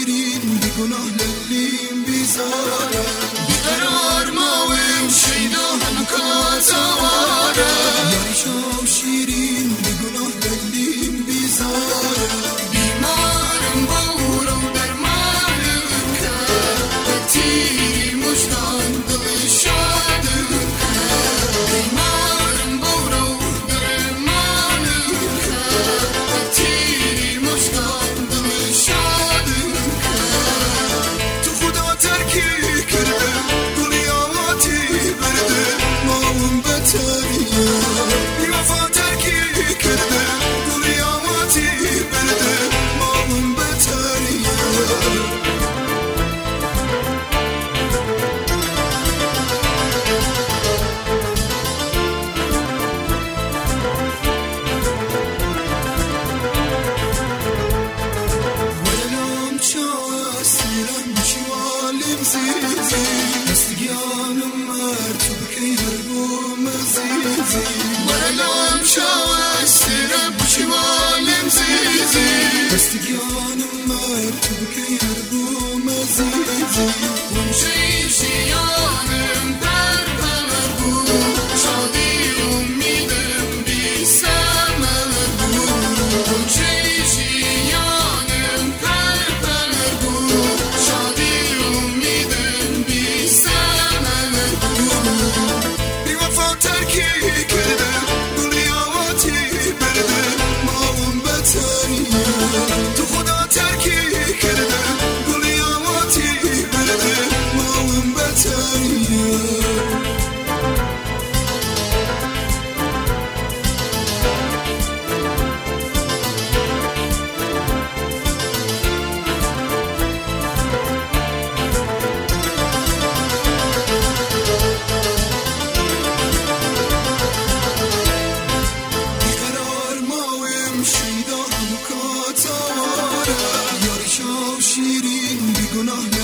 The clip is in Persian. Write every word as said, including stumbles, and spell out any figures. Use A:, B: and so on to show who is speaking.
A: شیرین بیگناه للیم بیزاره بیقرار ماویم شیدا هم کاتواره یاری شو شیرین بیگناه للیم بیزاره بیمارم بورم درمانم که تیری مجدان دل شادم بیمارم بورم درمانم که تیری مجدان دل شادم تو خدا ترکی کرده دنیاتی برده ماهم بتریه بی وفا ترکی کرده دنیاتی برده ماهم بتریه دستگیانم مرتوب که هر بوم زیزی ولم شواستر بشوالم زیزی دستگیانم مرتوب که هر بوم زیزی ونشی شیانم در بمر بود شادی امیدم بی سمر بود ونشی شیانم در بمر بود شادی امیدم بی سمر بود بی وفا ترکی کرده دنیاتی برده ماهم بتریه تو خدا ترکی کرده دنیاتی برده ماهم بتریه شیرین بیگناه